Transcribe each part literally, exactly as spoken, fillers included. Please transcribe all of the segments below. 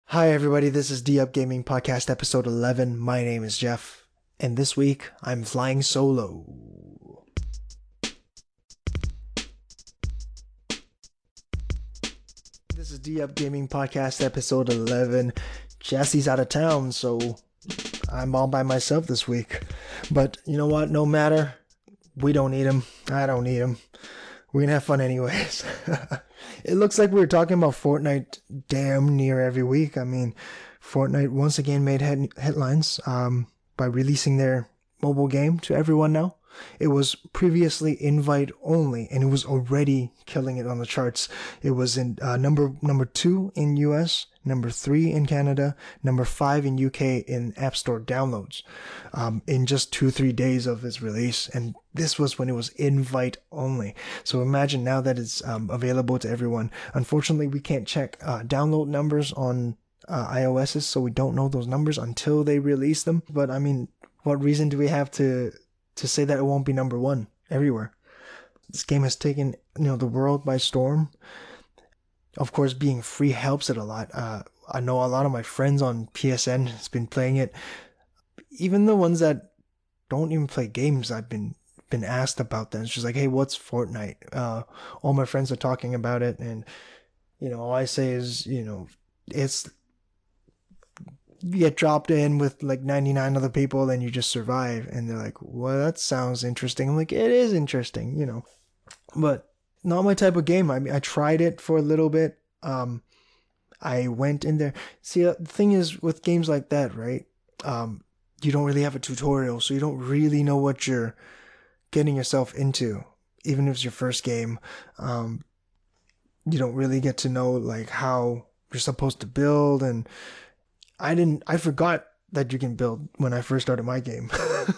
Hi, everybody. This is D Up Gaming Podcast episode eleven. My name is Jeff, and this week I'm flying solo. This is D Up Gaming Podcast episode eleven. Jesse's out of town, so I'm all by myself this week. But you know what? No matter. We don't need him. I don't need him. We're gonna have fun anyways. It looks like we're talking about Fortnite damn near every week. I mean, Fortnite once again made head- headlines um, by releasing their mobile game to everyone now. It was previously invite only, and it was already killing it on the charts. It was in uh, number number two in U S, number three in Canada, number five in U K in App Store downloads um, in just two three days of its release. And this was when it was invite only. So imagine now that it's um, available to everyone. Unfortunately, we can't check uh, download numbers on uh, iOSs, so we don't know those numbers until they release them. But I mean, what reason do we have to? to say that it won't be number one everywhere? This game has taken, you know, the world by storm. Of course, being free helps it a lot. Uh, I know a lot of my friends on P S N has been playing it. Even the ones that don't even play games, I've been been asked about that. It's just like, hey, what's Fortnite? Uh, all my friends are talking about it, and you know, all I say is, you know, it's you get dropped in with like ninety-nine other people and you just survive, and they're like, well, that sounds interesting. I'm like, it is interesting, you know, but not my type of game. I mean, I tried it for a little bit. um I went in there. See, uh, the thing is with games like that, right? um you don't really have a tutorial, so you don't really know what you're getting yourself into, even if it's your first game. um you don't really get to know like how you're supposed to build, and I didn't. I forgot that you can build when I first started my game.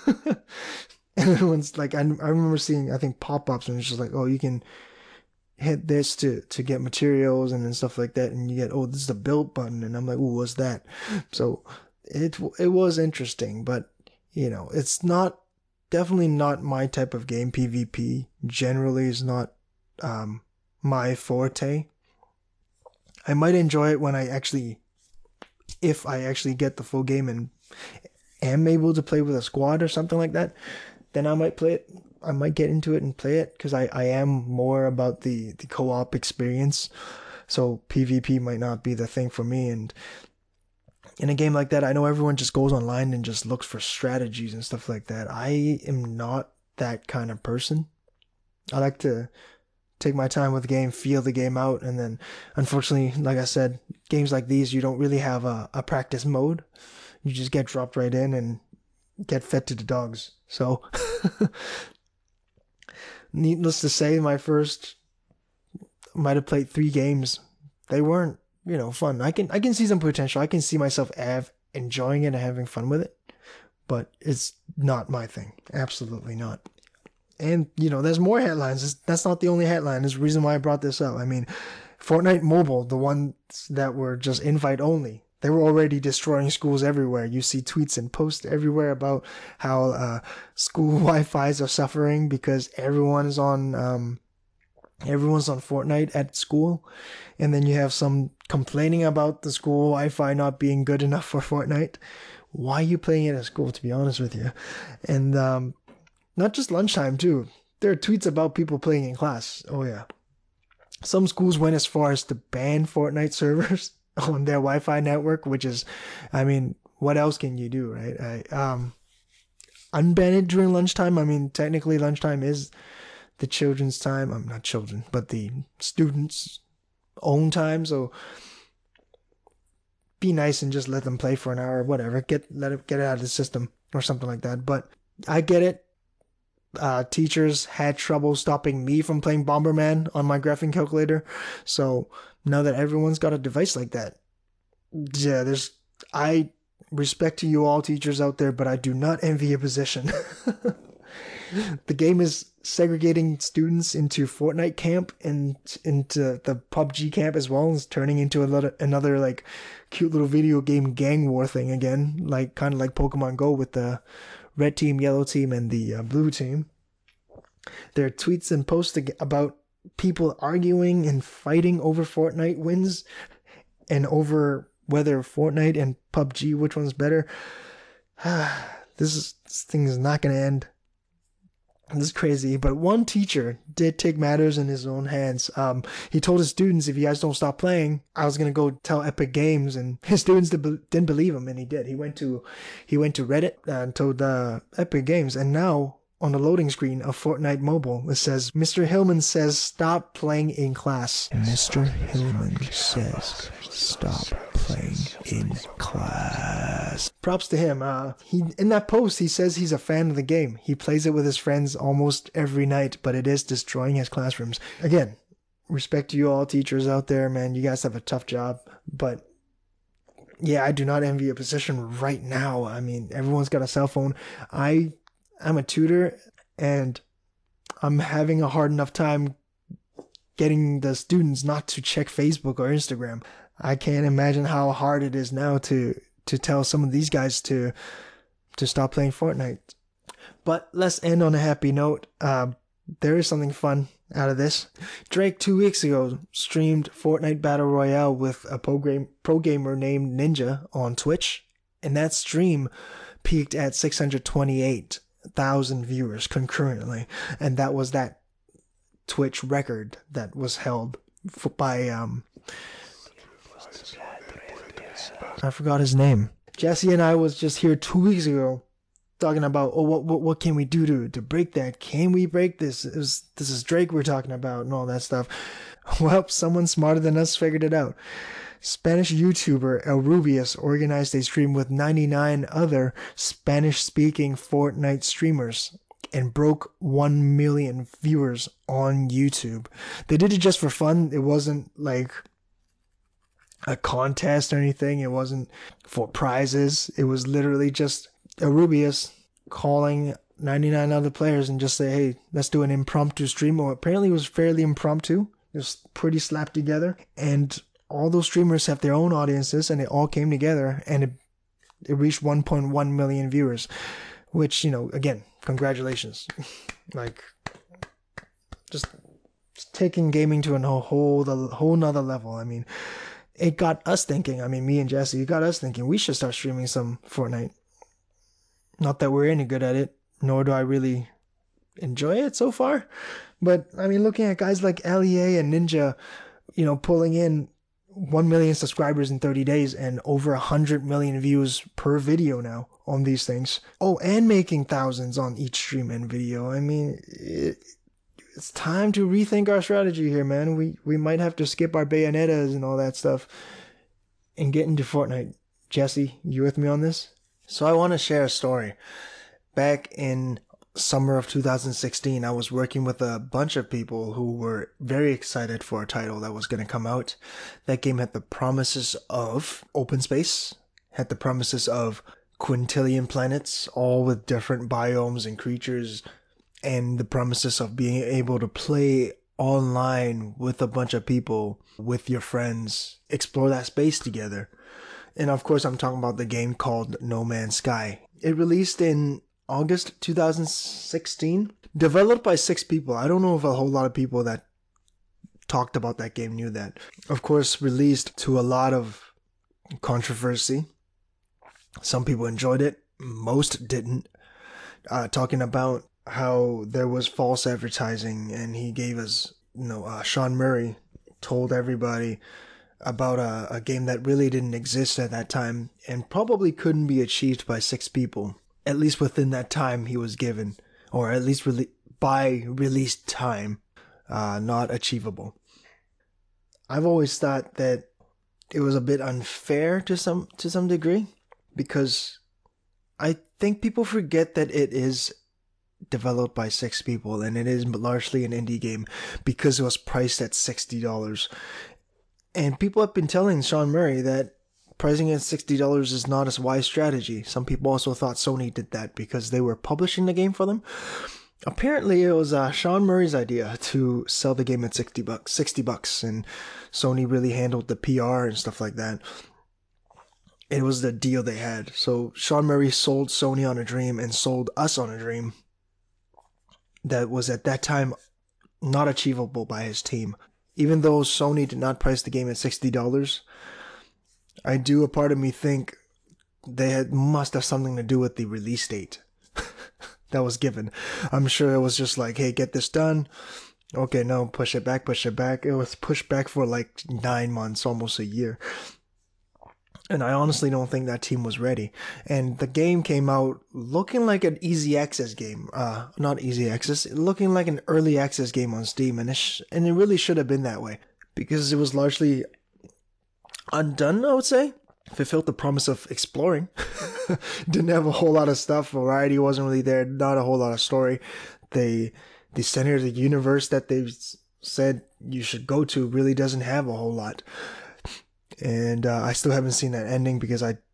And everyone's like, I, I remember seeing, I think, pop-ups, and it's just like, oh, you can hit this to to get materials and then stuff like that, and you get, oh, this is the build button, and I'm like, oh, what's that? So it it was interesting, but you know, it's not definitely not my type of game. PvP generally is not um my forte. I might enjoy it when I actually if I actually get the full game and am able to play with a squad or something like that, then I might play it. I might get into it and play it, because I, I am more about the, the co-op experience. So PvP might not be the thing for me. And in a game like that, I know everyone just goes online and just looks for strategies and stuff like that. I am not that kind of person. I like to take my time with the game, feel the game out, and then unfortunately, like I said, games like these, you don't really have a, a practice mode. You just get dropped right in and get fed to the dogs. So needless to say, my first might have played three games. They weren't, you know, fun. I can I can see some potential. I can see myself av- enjoying it and having fun with it, but it's not my thing. Absolutely not. And, you know, there's more headlines. That's not the only headline. There's a reason why I brought this up. I mean, Fortnite Mobile, the ones that were just invite only, they were already destroying schools everywhere. You see tweets and posts everywhere about how uh, school Wi-Fi's are suffering because everyone is on um, everyone's on Fortnite at school. And then you have some complaining about the school Wi-Fi not being good enough for Fortnite. Why are you playing it at school, to be honest with you? And um, not just lunchtime, too. There are tweets about people playing in class. Oh, yeah. Some schools went as far as to ban Fortnite servers on their Wi-Fi network, which is, I mean, what else can you do, right? I, um, unban it during lunchtime. I mean, technically lunchtime is the children's time. I'm not children, but the students' own time. So be nice and just let them play for an hour or whatever. Get let it get it out of the system or something like that. But I get it. Uh, teachers had trouble stopping me from playing Bomberman on my graphing calculator. So now that everyone's got a device like that, yeah, there's I respect to you all teachers out there, but I do not envy your position. The game is segregating students into Fortnite camp and into the P U B G camp as well. It's turning into a little, another like cute little video game gang war thing again, like kind of like Pokemon Go with the red team, yellow team, and the uh, blue team. There are tweets and posts about people arguing and fighting over Fortnite wins and over whether Fortnite and P U B G, which one's better. this is this thing is not gonna end. This is crazy, but one teacher did take matters in his own hands. Um, he told his students, if you guys don't stop playing, I was gonna go tell Epic Games, and his students didn't believe him, and he did. He went to, he went to Reddit and told uh, Epic Games, and now on the loading screen of Fortnite Mobile, it says, Mister Hillman says stop playing in class. Mister Hillman says stop playing in class. Props to him. Uh, he in that post, he says he's a fan of the game. He plays it with his friends almost every night, but it is destroying his classrooms. Again, respect to you all teachers out there, man. You guys have a tough job, but yeah, I do not envy your position right now. I mean, everyone's got a cell phone. I I'm a tutor, and I'm having a hard enough time getting the students not to check Facebook or Instagram. I can't imagine how hard it is now to to tell some of these guys to to stop playing Fortnite. But let's end on a happy note. Uh, there is something fun out of this. Drake two weeks ago streamed Fortnite Battle Royale with a pro, game, pro gamer named Ninja on Twitch, and that stream peaked at six hundred twenty-eight thousand viewers concurrently, and that was that Twitch record that was held by um I forgot his name. Jesse and I was just here two weeks ago talking about, oh, what what, what can we do to, to break that? Can we break this? It was, this is Drake we're talking about and all that stuff. Well, someone smarter than us figured it out. Spanish YouTuber El Rubius organized a stream with ninety-nine other Spanish-speaking Fortnite streamers and broke one million viewers on YouTube. They did it just for fun. It wasn't like a contest or anything. It wasn't for prizes. It was literally just El Rubius calling ninety-nine other players and just say, hey, let's do an impromptu stream. Or apparently it was fairly impromptu. It was pretty slapped together. And all those streamers have their own audiences, and it all came together, and it, it reached one point one million viewers, which, you know, again, congratulations. Like, just, just taking gaming to a whole, the whole nother level. I mean, it got us thinking, I mean, me and Jesse, it got us thinking we should start streaming some Fortnite. Not that we're any good at it, nor do I really enjoy it so far. But, I mean, looking at guys like L E A and Ninja, you know, pulling in one million subscribers in thirty days and over one hundred million views per video now on these things. Oh, and making thousands on each stream and video. I mean, it, it's time to rethink our strategy here, man. We we might have to skip our Bayonettas and all that stuff and get into Fortnite. Jesse, you with me on this? So I want to share a story. Back in summer of two thousand sixteen, I was working with a bunch of people who were very excited for a title that was going to come out. That game had the promises of open space, had the promises of quintillion planets, all with different biomes and creatures, and the promises of being able to play online with a bunch of people, with your friends, explore that space together. And of course, I'm talking about the game called No Man's Sky. It released in August two thousand sixteen, developed by six people. I don't know if a whole lot of people that talked about that game knew that. Of course, released to a lot of controversy. Some people enjoyed it, most didn't. Uh, talking about how there was false advertising, and he gave us, you know, uh, Sean Murray told everybody about a, a game that really didn't exist at that time and probably couldn't be achieved by six people. At least within that time he was given, or at least re- by release time, uh, not achievable. I've always thought that it was a bit unfair to some to some degree, because I think people forget that it is developed by six people and it is largely an indie game because it was priced at sixty dollars. And people have been telling Sean Murray that pricing at sixty dollars is not a wise strategy. Some people also thought Sony did that because they were publishing the game for them. Apparently, it was uh, Sean Murray's idea to sell the game at sixty bucks, sixty bucks, and Sony really handled the P R and stuff like that. It was the deal they had. So Sean Murray sold Sony on a dream and sold us on a dream that was at that time not achievable by his team. Even though Sony did not price the game at sixty dollars, I do, a part of me think they had, must have something to do with the release date that was given. I'm sure it was just like, hey, get this done. Okay, no, push it back, push it back. It was pushed back for like nine months, almost a year. And I honestly don't think that team was ready. And the game came out looking like an easy access game. Uh, not easy access, looking like an early access game on Steam. And it, sh- and it really should have been that way. Because it was largely undone, I would say. Fulfilled the promise of exploring. Didn't have a whole lot of stuff. Variety wasn't really there. Not a whole lot of story. They... The center of the universe that they've said you should go to really doesn't have a whole lot. And uh, I still haven't seen that ending because I...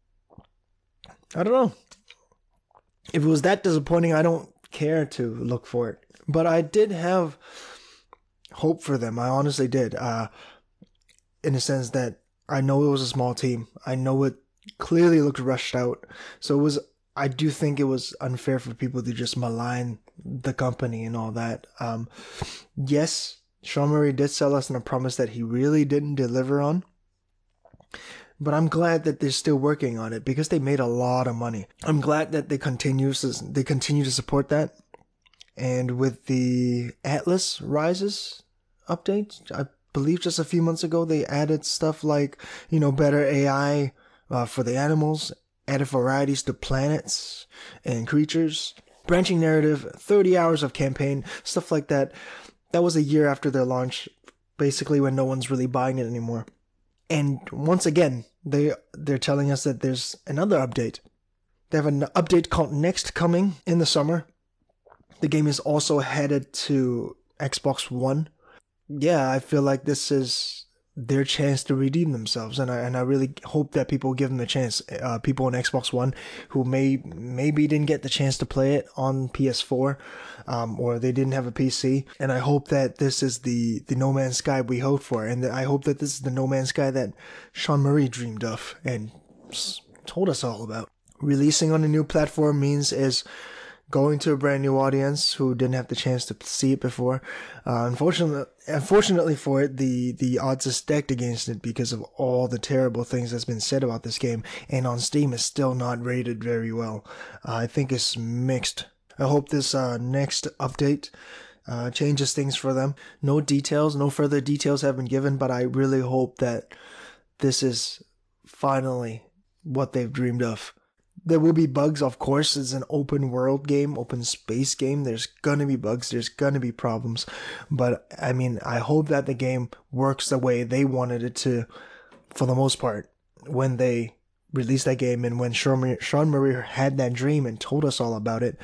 I don't know. If it was that disappointing, I don't care to look for it. But I did have hope for them. I honestly did. Uh, in the sense that I know it was a small team. I know it clearly looked rushed out. So it was... I do think it was unfair for people to just malign the company and all that. Um, yes, Sean Murray did sell us on a promise that he really didn't deliver on. But I'm glad that they're still working on it because they made a lot of money. I'm glad that they continue to, they continue to support that. And with the Atlas Rises update, I believe just a few months ago, they added stuff like, you know, better A I uh, for the animals, added varieties to planets and creatures, branching narrative, thirty hours of campaign, stuff like that. That was a year after their launch, basically when no one's really buying it anymore. And once again, they, they're telling us that there's another update. They have an update called Next coming in the summer. The game is also headed to Xbox One. Yeah, I feel like this is their chance to redeem themselves, and I and I really hope that people give them a chance. Uh, people on Xbox One who may maybe didn't get the chance to play it on P S four, um, or they didn't have a P C, and I hope that this is the the No Man's Sky we hoped for, and I hope that this is the No Man's Sky that Sean Murray dreamed of and told us all about. Releasing on a new platform means is going to a brand new audience who didn't have the chance to see it before. Uh, unfortunately, unfortunately for it, the, the odds are stacked against it because of all the terrible things that's been said about this game. And on Steam, it's still not rated very well. Uh, I think it's mixed. I hope this uh, next update uh, changes things for them. No details, no further details have been given, but I really hope that this is finally what they've dreamed of. There will be bugs, of course. It's an open world game, open space game. There's gonna be bugs, there's gonna be problems. But, I mean, I hope that the game works the way they wanted it to, for the most part, when they released that game and when Sean Murray had that dream and told us all about it.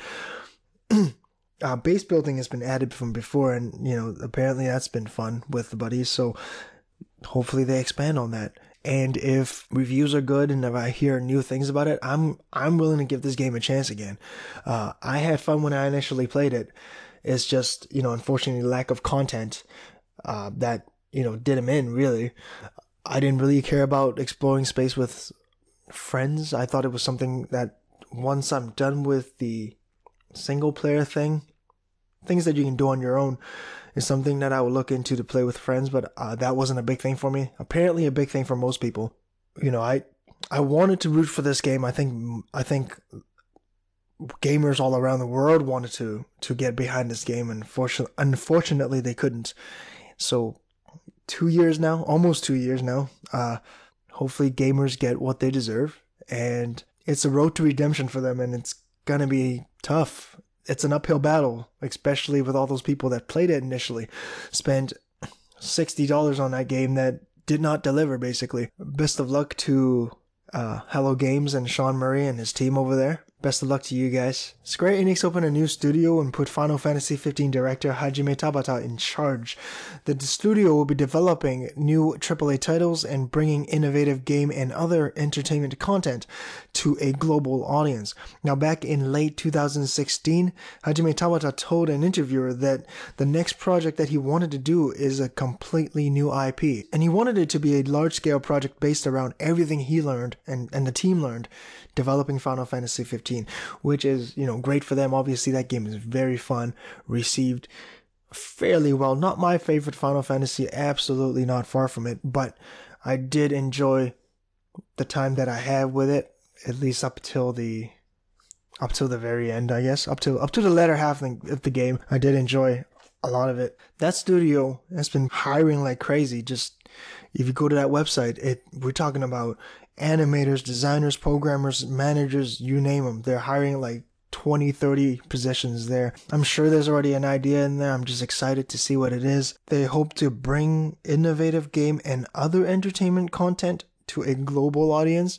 uh, base building has been added from before, and, you know, apparently that's been fun with the buddies. So, hopefully they expand on that. And if reviews are good and if I hear new things about it, I'm I'm willing to give this game a chance again. Uh, I had fun when I initially played it. It's just, you know, unfortunately, lack of content uh, that, you know, did him in, really. I didn't really care about exploring space with friends. I thought it was something that once I'm done with the single player thing, things that you can do on your own, is something that I would look into to play with friends, but uh, that wasn't a big thing for me. Apparently a big thing for most people. You know, I I wanted to root for this game. I think I think gamers all around the world wanted to to get behind this game, and fortunately, unfortunately they couldn't. So two years now, almost two years now, uh, hopefully gamers get what they deserve, and it's a road to redemption for them, and it's gonna be tough. It's an uphill battle, especially with all those people that played it initially, spent sixty dollars on that game that did not deliver, basically. Best of luck to uh, Hello Games and Sean Murray and his team over there. Best of luck to you guys. Square Enix opened a new studio and put Final Fantasy fifteen director Hajime Tabata in charge. The studio will be developing new triple A titles and bringing innovative game and other entertainment content to a global audience. Now, back in late two thousand sixteen, Hajime Tabata told an interviewer that the next project that he wanted to do is a completely new I P, and he wanted it to be a large-scale project based around everything he learned and, and the team learned developing Final Fantasy fifteen, which is, you know, great for them. Obviously, that game is very fun, received fairly well. Not my favorite Final Fantasy, absolutely not, far from it, but I did enjoy the time that I had with it, at least up till the up till the very end, I guess, up to up to the latter half of the game. I did enjoy a lot of it. That studio has been hiring like crazy. Just if you go to that website, it we're talking about animators, designers, programmers, managers, you name them. They're hiring like twenty, thirty positions there. I'm sure there's already an idea in there. I'm just excited to see what it is. They hope to bring innovative game and other entertainment content to a global audience.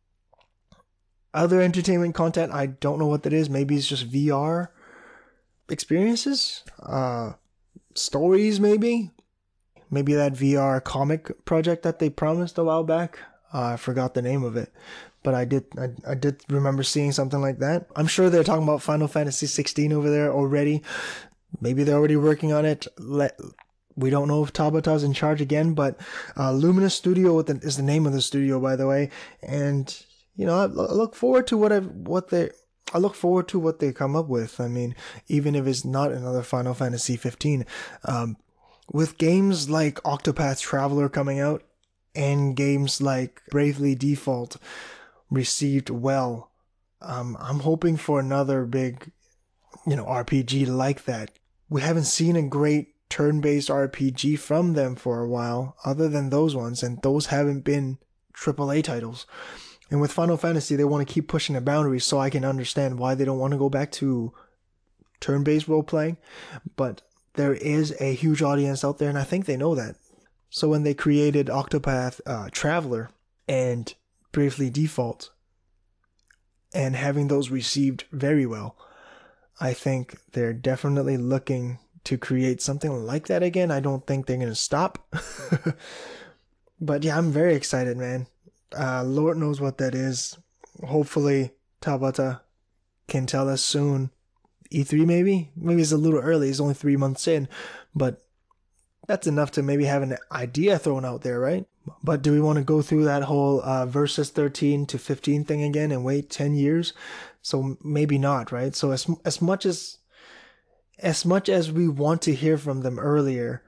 Other entertainment content, I don't know what that is. Maybe it's just V R experiences, uh, stories maybe. Maybe that V R comic project that they promised a while back. Uh, I forgot the name of it, but I did I, I did remember seeing something like that. I'm sure they're talking about Final Fantasy sixteen over there already. Maybe they're already working on it. Let We don't know if Tabata's in charge again, but uh, Luminous Studio is the name of the studio, by the way. And you know, I look forward to what I what they I look forward to what they come up with. I mean, even if it's not another Final Fantasy fifteen, um, with games like Octopath Traveler coming out and games like Bravely Default received well, um, I'm hoping for another big, you know, R P G like that. We haven't seen a great turn-based R P G from them for a while, other than those ones, and those haven't been triple A titles. And with Final Fantasy, they want to keep pushing the boundaries, so I can understand why they don't want to go back to turn-based role-playing. But there is a huge audience out there, and I think they know that. So when they created Octopath uh, Traveler and Bravely Default, and having those received very well, I think they're definitely looking to create something like that again. I don't think they're going to stop. But yeah, I'm very excited, man. Uh, Lord knows what that is. Hopefully, Tabata can tell us soon. E three maybe? Maybe it's a little early. It's only three months in. But that's enough to maybe have an idea thrown out there, right? But do we want to go through that whole uh, versus thirteen to fifteen thing again and wait ten years? So maybe not, right? So as as much as as much as we want to hear from them earlier,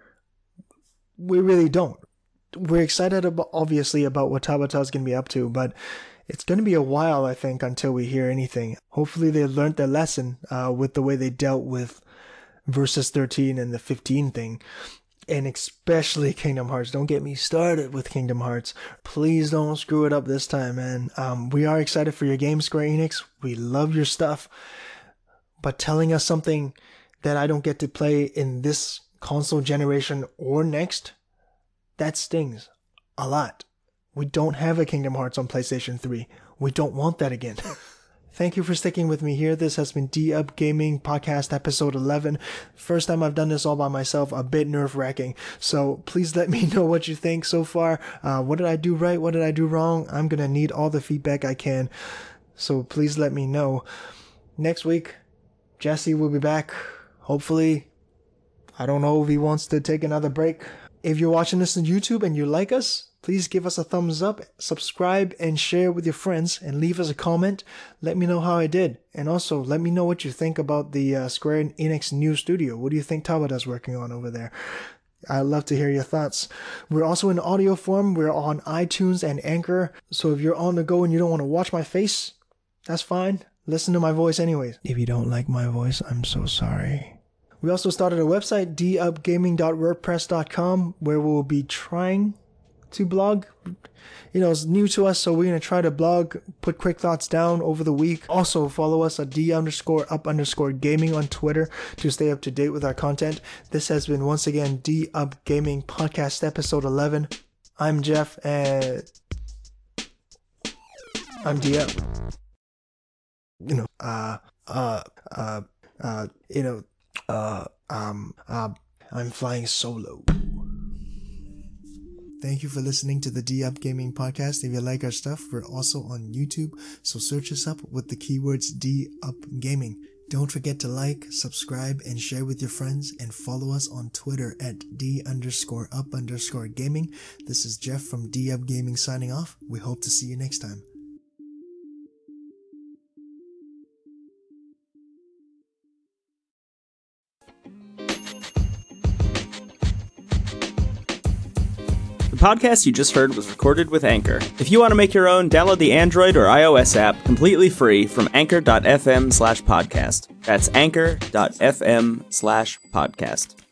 we really don't. We're excited about, obviously, about what Tabata's going to be up to, but it's going to be a while, I think, until we hear anything. Hopefully they learned their lesson uh, with the way they dealt with versus thirteen and the fifteen thing. And especially Kingdom Hearts. Don't get me started with Kingdom Hearts. Please don't screw it up this time, man. Um, we are excited for your game, Square Enix. We love your stuff. But telling us something that I don't get to play in this console generation or next, that stings a lot. We don't have a Kingdom Hearts on PlayStation three. We don't want that again. Thank you for sticking with me here. This has been D-Up Gaming Podcast Episode eleven. First time I've done this all by myself, a bit nerve-wracking. So please let me know what you think so far. Uh, what did I do right? What did I do wrong? I'm going to need all the feedback I can. So please let me know. Next week, Jesse will be back. Hopefully. I don't know if he wants to take another break. If you're watching this on YouTube and you like us, please give us a thumbs up, subscribe, and share with your friends, and leave us a comment. Let me know how I did. And also, let me know what you think about the uh, Square Enix new studio. What do you think Tabata's working on over there? I'd love to hear your thoughts. We're also in audio form. We're on iTunes and Anchor. So if you're on the go and you don't want to watch my face, that's fine. Listen to my voice anyways. If you don't like my voice, I'm so sorry. We also started a website, d up gaming dot wordpress dot com, where we'll be trying to blog. You know, it's new to us, so we're going to try to blog, put quick thoughts down over the week. Also, follow us at d underscore up underscore gaming on Twitter to stay up to date with our content. This has been, once again, D Up Gaming Podcast Episode eleven. I'm Jeff, and I'm D Up. You know, uh, uh, uh, uh, you know, uh, um, uh, I'm flying solo. Thank you for listening to the D-Up Gaming Podcast. If you like our stuff, we're also on YouTube, so search us up with the keywords D-Up Gaming. Don't forget to like, subscribe, and share with your friends, and follow us on Twitter at D underscore up underscore gaming. This is Jeff from D-Up Gaming signing off. We hope to see you next time. podcast you just heard was recorded with Anchor. If you want to make your own, download the Android or iOS app completely free from anchor.fm slash podcast. That's anchor.fm slash podcast.